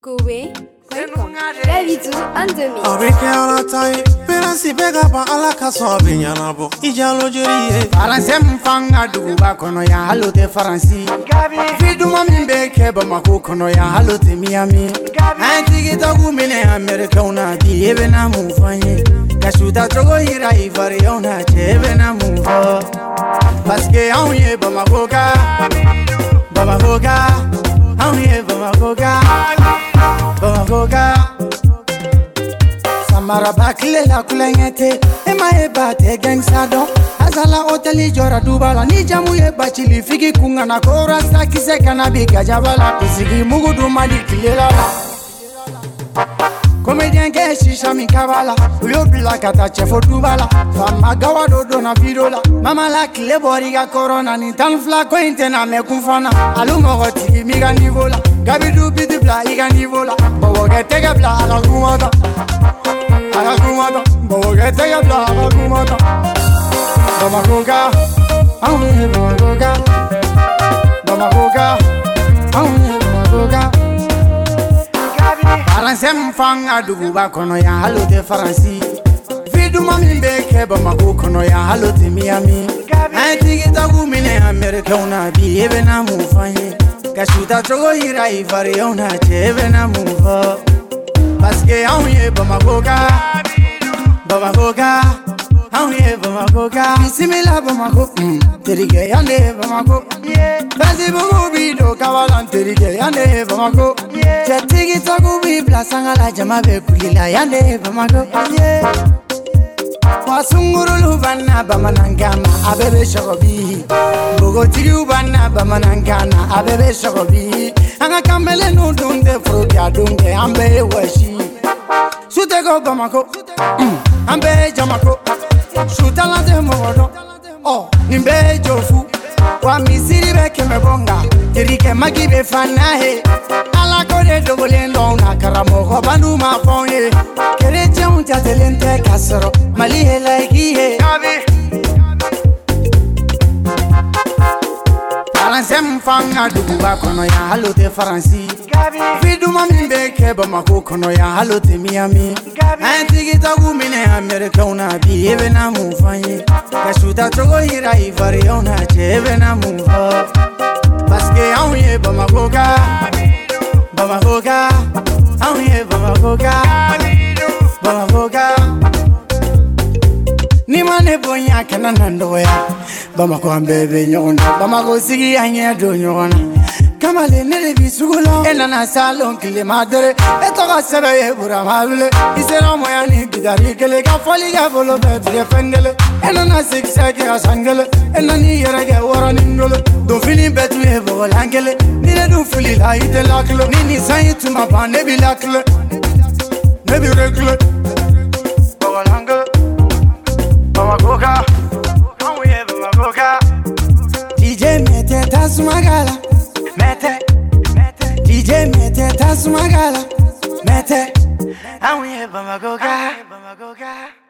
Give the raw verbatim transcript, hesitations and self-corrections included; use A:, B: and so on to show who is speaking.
A: Kowe, Davidu and Demi.
B: Abrike ala tai, penasi bega pa ala kaso binyana bo. Ijalo jeri.
C: Faranse mfanga duba kono ya halote Faransi. Vidu mami beke ba mako kono ya halote Miami. Antigi tagu mine Amerika una di ebe na mufanye. Kashuta trogo hira ivari ona chebe na mufa. Paske aunye ba makoka, ba makoka, aunye ba makoka. Bogoga Samara bakile la kulengete Ema eba te gangsado Azala hoteli jora dubala Ni jamu eba chili figi kunga na kora Saki seka na biga jabala Isigi mugu dumadi kilela Komedien ke shisha mi kabala Uyo bila kata chefo dubala Fama gawa dodo na vidola Mama la kile boriga corona Ni tan flako intena me kumfana Alu mogo tiki miga nivola Gabi du biti bla iga nivola Bogo ke tega bla aga kumata Aga kumata Bogo ke tega bla aga kumata Bama koga Aunye bama koga Bama koga Aunye bama koga Faranse mfanga duguba kono ya halote Faransi Vidu mami beke ba mako kono ya halote Miami Antigi tagu mine Amerika una bi ebe na mufanye Kashuta trogo hira ivari ona chebe na mufa Paske aunye ba makoka Ba makoka Aunye ba makoka Bisimila ba mako Terige yande ba mako Bazi bugu bido kawalan terige yande ba mako Chatigi tagu bi blasanga la jama be kulila yande ba mako Wasungurulu bana bamanangana abebe shogobi Bogo tiriu bana bamanangana abebe shogobi Anga kamele nudunde fruti adunge ambe washi Sutego bamako ambe jamako Sutala de modo oh nimbe jofu Wa misiri beke mebonga Tirike magibe fanahe Ala kode dobole ndona karamo bandu mafonye Kereche unja telente kasoro Mali hela ikihe Faranse mfanga duguba kono ya halote Faransi Vidu mami beke ba mako kono ya halote Miami Antigi tagu mine Amerika una bi ebe na mufanye Kashuta trogo hira ivari ona chebe na mufa Paske aunye ba makoka Ba makoka Aunye ba makoka Ba makoka Ni mane bonya kana nandoya Bama ko ambebe nyona bama ko sigi anya do nyona Kamale nere bisugulo ena na salon kile madre eto ga sebe bura malule isera moya ni bidari kele ka foli ga bolo be de fengele ena na siksa ga sangele ena ni yera ga wara ningolo do fini betu e volangele ni ne do fuli la ite laklo ni ni sai tu ma bande bi laklo ne bi reklo volangele bama koka D J mete tasumagala mete mete D J mete tasumagala mete Aunye bamagoga bamagoga